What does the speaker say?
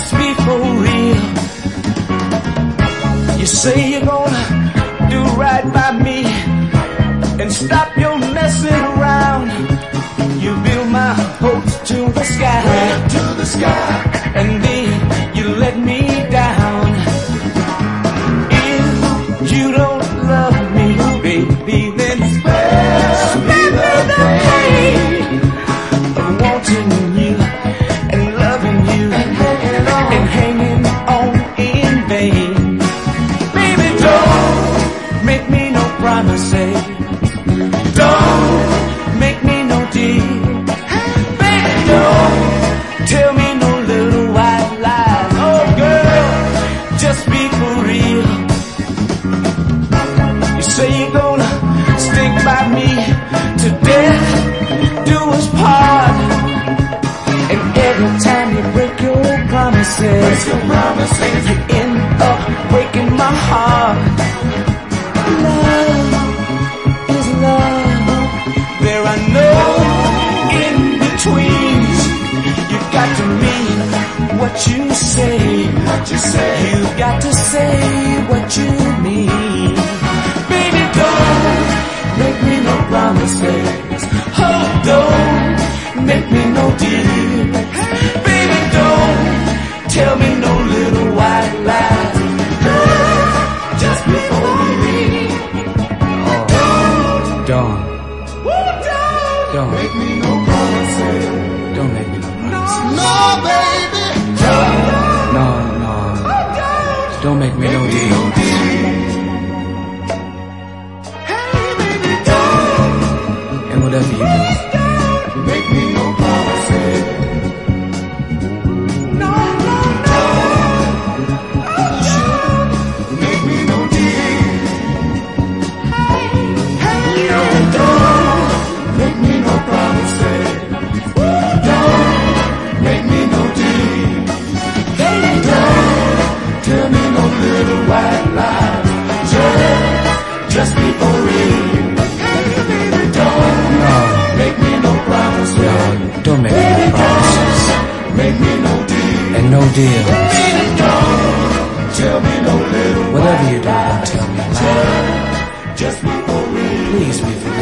Just be for real. You say you're gonna do right by me and stop your messing around. You build my hopes to the sky, to the sky, and then you let me down. If you don't love me, baby, then spare me the pain of wanting you and loving you and hanging on in vain. Baby, don't make me no promises. Don't make me no deal. Baby, don't tell me no little white lies. Oh girl, just be for real. You say you're gonna stick by me to death, do us part. And every time you break your promises, you end up breaking my heart. Love is love. There are no in-betweens. You got to mean what you say. You got to say what you mean. Baby, don't make me no promises. Oh, don't make me no deal. Baby, don't tell me no little white lies. Just be for me. Oh, don't make me no promises. Don't make me no promises. No, baby. No. Don't make me no deal. And whatever you do, Make me no promises. Make me no deal. Don't make me no promises. Don't make me no deal. Don't tell me no little white lies. Just be for real. Don't make me no promises. don't make me no promises. Make me no deal. And no deal. Don't tell me no little Whatever you do, don't tell me a lie. Just be for real. Please be for real.